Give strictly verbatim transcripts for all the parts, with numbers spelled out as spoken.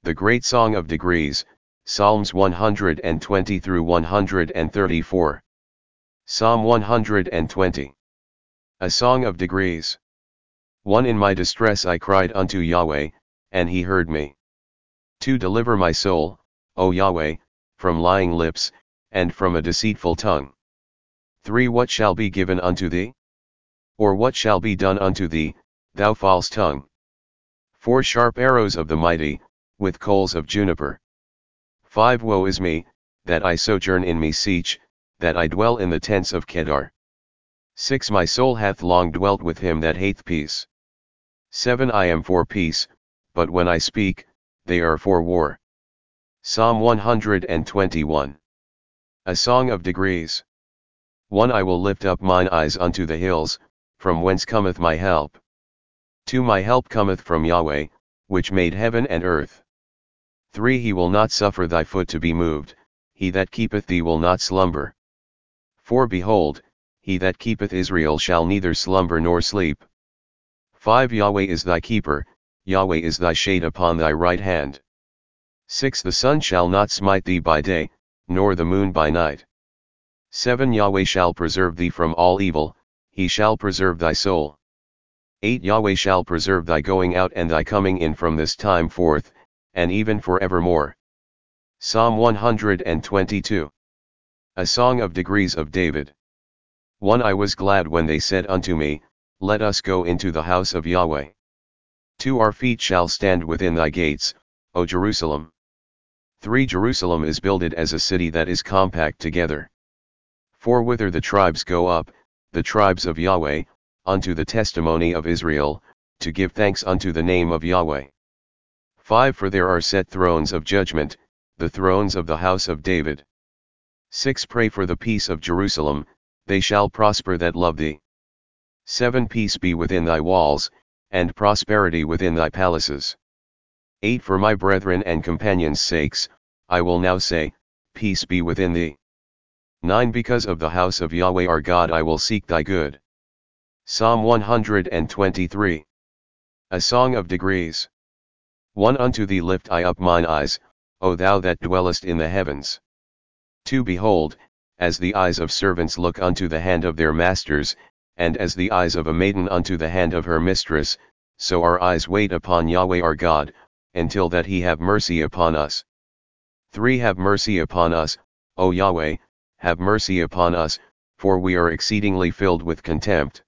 The Great Song of Degrees, Psalms one hundred twenty through one hundred thirty-four. Psalm one hundred twenty. A Song of Degrees. one In my distress I cried unto Yahweh, and he heard me. two Deliver my soul, O Yahweh, from lying lips, and from a deceitful tongue. three What shall be given unto thee? Or what shall be done unto thee, thou false tongue? four Sharp arrows of the mighty, with coals of juniper. five Woe is me, that I sojourn in Mesech, that I dwell in the tents of Kedar. six My soul hath long dwelt with him that hateth peace. seven I am for peace, but when I speak, they are for war. Psalm one hundred twenty-one. A Song of Degrees. one I will lift up mine eyes unto the hills, from whence cometh my help. two My help cometh from Yahweh, which made heaven and earth. three He will not suffer thy foot to be moved, he that keepeth thee will not slumber. four Behold, he that keepeth Israel shall neither slumber nor sleep. five Yahweh is thy keeper, Yahweh is thy shade upon thy right hand. six The sun shall not smite thee by day, nor the moon by night. seven Yahweh shall preserve thee from all evil, he shall preserve thy soul. eight Yahweh shall preserve thy going out and thy coming in from this time forth, and even for evermore. Psalm one hundred twenty-two. A Song of Degrees of David. one I was glad when they said unto me, Let us go into the house of Yahweh. two Our feet shall stand within thy gates, O Jerusalem. three Jerusalem is builded as a city that is compact together. four Whither the tribes go up, the tribes of Yahweh, unto the testimony of Israel, to give thanks unto the name of Yahweh. five For there are set thrones of judgment, the thrones of the house of David. six Pray for the peace of Jerusalem, they shall prosper that love thee. seven Peace be within thy walls, and prosperity within thy palaces. eight For my brethren and companions' sakes, I will now say, Peace be within thee. nine Because of the house of Yahweh our God I will seek thy good. Psalm one hundred twenty-three. A Song of Degrees. one Unto thee lift I up mine eyes, O thou that dwellest in the heavens. two Behold, as the eyes of servants look unto the hand of their masters, and as the eyes of a maiden unto the hand of her mistress, so our eyes wait upon Yahweh our God, until that he have mercy upon us. three Have mercy upon us, O Yahweh, have mercy upon us, for we are exceedingly filled with contempt.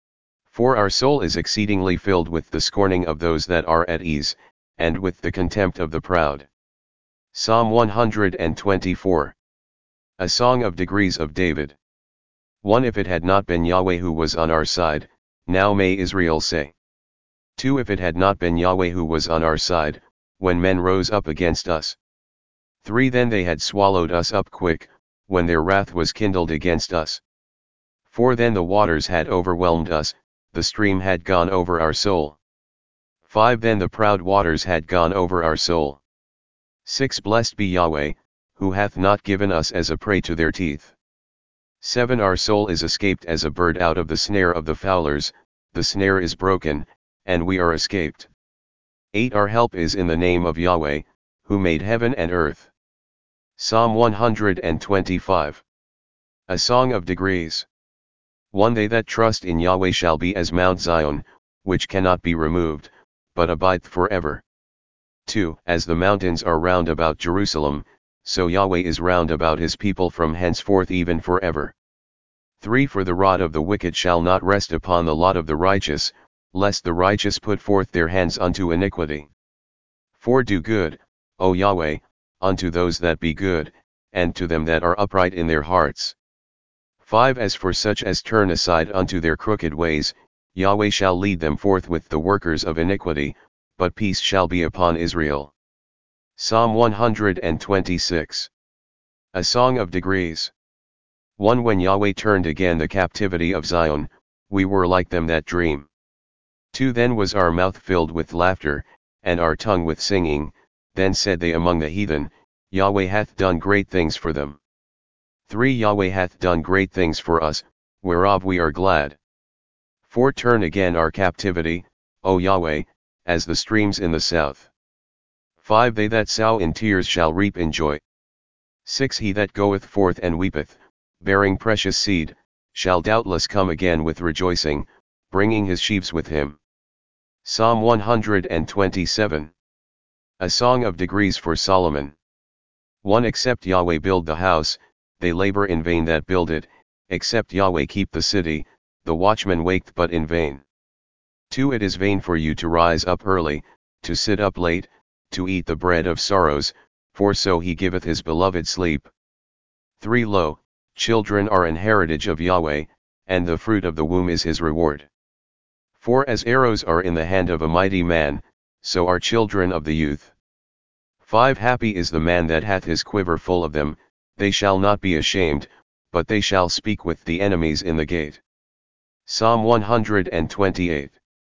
four Our soul is exceedingly filled with the scorning of those that are at ease, and with the contempt of the proud. Psalm one hundred twenty-four. A Song of Degrees of David. one If it had not been Yahweh who was on our side, now may Israel say. two If it had not been Yahweh who was on our side, when men rose up against us. three Then they had swallowed us up quick, when their wrath was kindled against us. four Then the waters had overwhelmed us, the stream had gone over our soul. five Then the proud waters had gone over our soul. six Blessed be Yahweh, who hath not given us as a prey to their teeth. seven Our soul is escaped as a bird out of the snare of the fowlers, the snare is broken, and we are escaped. eight Our help is in the name of Yahweh, who made heaven and earth. Psalm one hundred twenty-five. A Song of Degrees. one They that trust in Yahweh shall be as Mount Zion, which cannot be removed, but abideth forever. two As the mountains are round about Jerusalem, so Yahweh is round about his people from henceforth even forever. three For the rod of the wicked shall not rest upon the lot of the righteous, lest the righteous put forth their hands unto iniquity. four Do good, O Yahweh, unto those that be good, and to them that are upright in their hearts. five As for such as turn aside unto their crooked ways, Yahweh shall lead them forth with the workers of iniquity, but peace shall be upon Israel. Psalm one hundred twenty-six. A Song of Degrees. one When Yahweh turned again the captivity of Zion, we were like them that dream. two Then was our mouth filled with laughter, and our tongue with singing, then said they among the heathen, Yahweh hath done great things for them. three Yahweh hath done great things for us, whereof we are glad. four Turn again our captivity, O Yahweh, as the streams in the south. five They that sow in tears shall reap in joy. six He that goeth forth and weepeth, bearing precious seed, shall doubtless come again with rejoicing, bringing his sheaves with him. Psalm one hundred twenty-seven. A Song of Degrees for Solomon. one Except Yahweh build the house, they labor in vain that build it, except Yahweh keep the city, the watchman waketh but in vain. two It is vain for you to rise up early, to sit up late, to eat the bread of sorrows, for so he giveth his beloved sleep. three Lo, children are an heritage of Yahweh, and the fruit of the womb is his reward. four As arrows are in the hand of a mighty man, so are children of the youth. five Happy is the man that hath his quiver full of them, they shall not be ashamed, but they shall speak with the enemies in the gate. Psalm one hundred twenty-eight.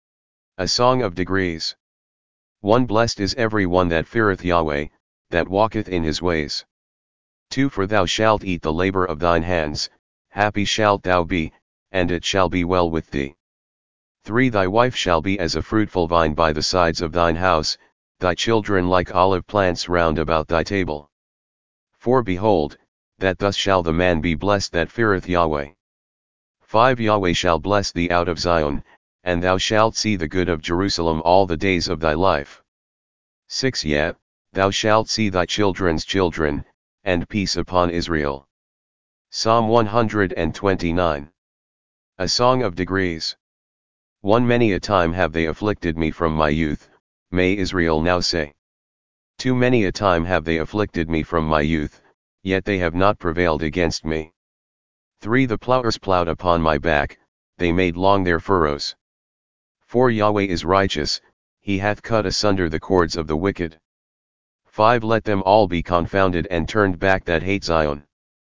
A Song of Degrees. one Blessed is every one that feareth Yahweh, that walketh in his ways. two For thou shalt eat the labor of thine hands, happy shalt thou be, and it shall be well with thee. three Thy wife shall be as a fruitful vine by the sides of thine house, thy children like olive plants round about thy table. four Behold, that thus shall the man be blessed that feareth Yahweh. five Yahweh shall bless thee out of Zion, and thou shalt see the good of Jerusalem all the days of thy life. six Yet, thou shalt see thy children's children, and peace upon Israel. Psalm one hundred twenty-nine. A Song of Degrees. one Many a time have they afflicted me from my youth, may Israel now say. two Many a time have they afflicted me from my youth, yet they have not prevailed against me. three The plowers plowed upon my back, they made long their furrows. four Yahweh is righteous, he hath cut asunder the cords of the wicked. five Let them all be confounded and turned back that hate Zion.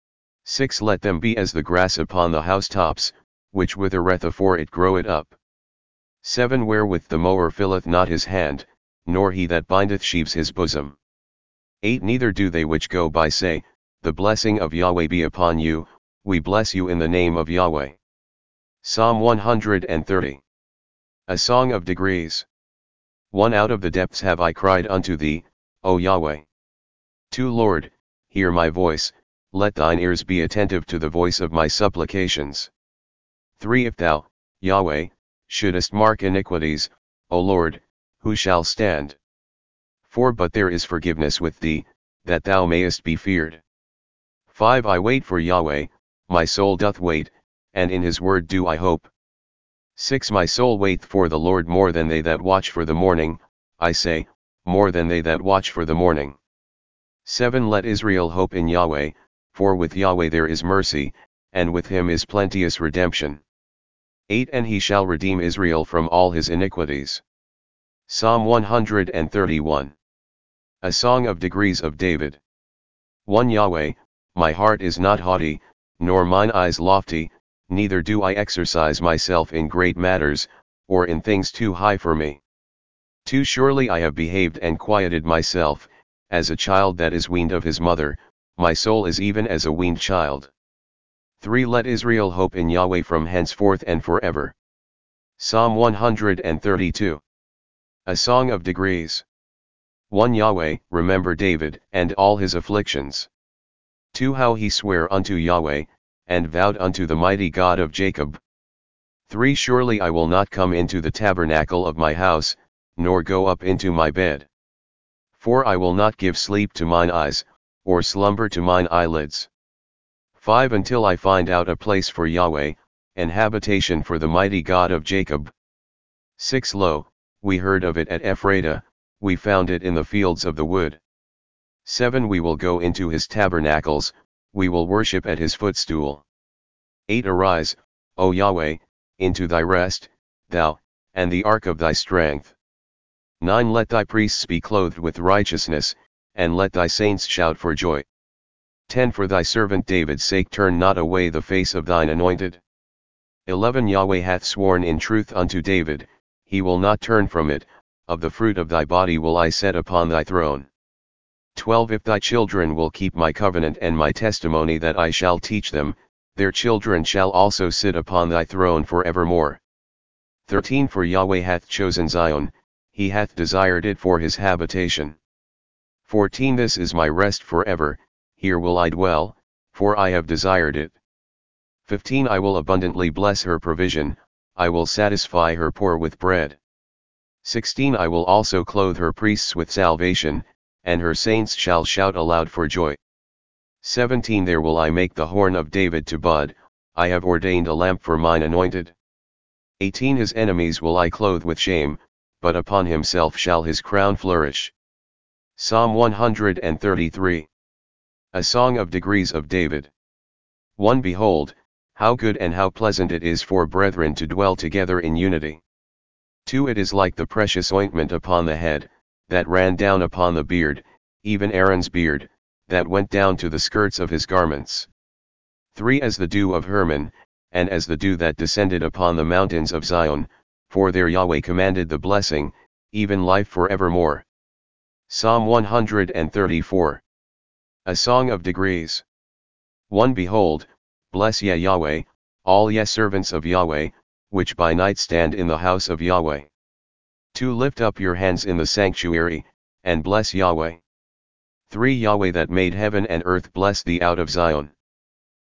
six Let them be as the grass upon the housetops, which withereth afore it groweth up. seven Wherewith the mower filleth not his hand, nor he that bindeth sheaves his bosom. eight Neither do they which go by say, the blessing of Yahweh be upon you, we bless you in the name of Yahweh. Psalm one hundred thirty. A Song of Degrees. one Out of the depths have I cried unto thee, O Yahweh. two Lord, hear my voice, let thine ears be attentive to the voice of my supplications. three If thou, Yahweh, shouldest mark iniquities, O Lord, who shall stand? four But there is forgiveness with thee, that thou mayest be feared. five I wait for Yahweh, my soul doth wait, and in his word do I hope. six My soul waiteth for the Lord more than they that watch for the morning, I say, more than they that watch for the morning. seven Let Israel hope in Yahweh, for with Yahweh there is mercy, and with him is plenteous redemption. eight And he shall redeem Israel from all his iniquities. Psalm one hundred thirty-one. A Song of Degrees of David. one Yahweh, my heart is not haughty, nor mine eyes lofty, neither do I exercise myself in great matters, or in things too high for me. two Surely I have behaved and quieted myself, as a child that is weaned of his mother, my soul is even as a weaned child. three Let Israel hope in Yahweh from henceforth and forever. Psalm one hundred thirty-two. A Song of Degrees. one Yahweh, remember David and all his afflictions. two How he sware unto Yahweh, and vowed unto the mighty God of Jacob. three Surely I will not come into the tabernacle of my house, nor go up into my bed. four I will not give sleep to mine eyes, or slumber to mine eyelids. five Until I find out a place for Yahweh, an habitation for the mighty God of Jacob. six Lo, we heard of it at Ephrata, we found it in the fields of the wood. seven We will go into his tabernacles, we will worship at his footstool. eight Arise, O Yahweh, into thy rest, thou, and the ark of thy strength. nine Let thy priests be clothed with righteousness, and let thy saints shout for joy. ten For thy servant David's sake turn not away the face of thine anointed. eleven Yahweh hath sworn in truth unto David, he will not turn from it, of the fruit of thy body will I set upon thy throne. twelve If thy children will keep my covenant and my testimony that I shall teach them, their children shall also sit upon thy throne for evermore. thirteen For Yahweh hath chosen Zion, he hath desired it for his habitation. fourteen This is my rest forever, here will I dwell, for I have desired it. fifteen I will abundantly bless her provision, I will satisfy her poor with bread. sixteen I will also clothe her priests with salvation, and her saints shall shout aloud for joy. seventeen There will I make the horn of David to bud, I have ordained a lamp for mine anointed. eighteen His enemies will I clothe with shame, but upon himself shall his crown flourish. Psalm one hundred thirty-three. A Song of Degrees of David. one Behold, how good and how pleasant it is for brethren to dwell together in unity. two It is like the precious ointment upon the head, that ran down upon the beard, even Aaron's beard, that went down to the skirts of his garments. three As the dew of Hermon, and as the dew that descended upon the mountains of Zion, for there Yahweh commanded the blessing, even life for evermore. Psalm one hundred thirty-four. A Song of Degrees. one Behold, bless ye Yahweh, all ye servants of Yahweh, which by night stand in the house of Yahweh. two Lift up your hands in the sanctuary, and bless Yahweh. three Yahweh that made heaven and earth bless thee out of Zion.